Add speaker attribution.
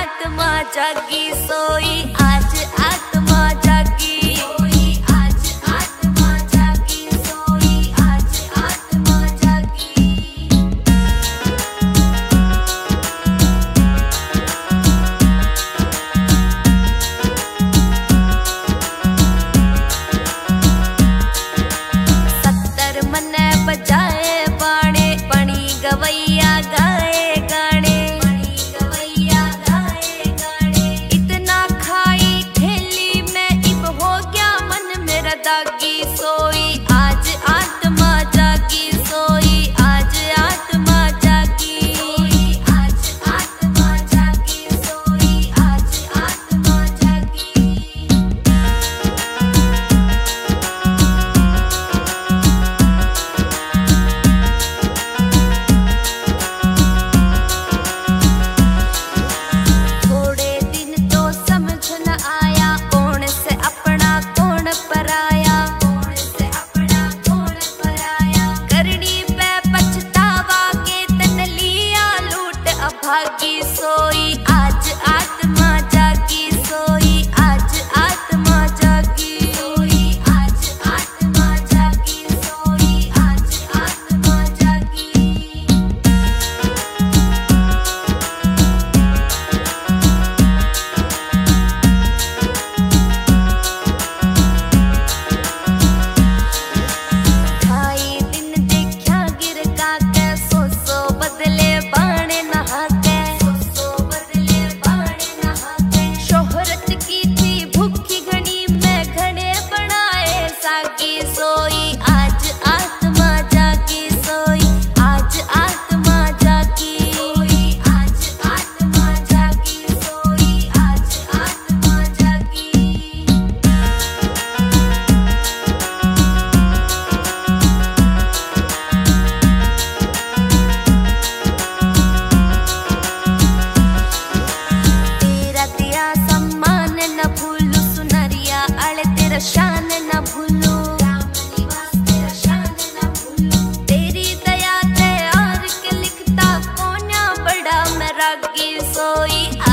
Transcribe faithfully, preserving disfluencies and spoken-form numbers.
Speaker 1: आत्मा जागी सोई, आज आत्मा जागी सोई, आज आत्मा जागी सोई, आज आत्मा जागी। सत्तर मने बजाए बाणे, बणी गवैया गाए गाने, बणी गवैया गाए गाने। इतना खाई थैली में इब हो गया मन मेरा दागी सोई, आज आत्मा जागी सोई, आज आत्मा जागी सोई, आज आत्मा जागी सोई, आज आत्मा जागी। थोड़े दिन तो समझ न आया, कौन से अपना कौन पराया, कौन से अपना कौन पराया। करनी पे पछतावा के तन लिया लूट अभागी सोई, आज आत्मा जागी सोई, आज आत्मा जागी सोई, आज आत्मा जागी सोई, आज आत्मा जागी। ढाई दिन देखा गिर का के, सो सो बदले बाणे नहा के, सो सो बदले बाणे नहा के। शोहरत की थी भूखी घड़ी में घड़े बनाए सागी सोई, आज आत्मा जागी सोई, आज आत्मा जागी सोई, आज आत्मा जागी सोई, आज आत्मा जागी। तेरा दिया सम्मान न भूलू, सुनरिया अड़े तेरा शान न भूलू, राम निवास तेरा शान न भूलू। तेरी दया ते और के लिखता कोन्या बड़ा मैं रागी सोई,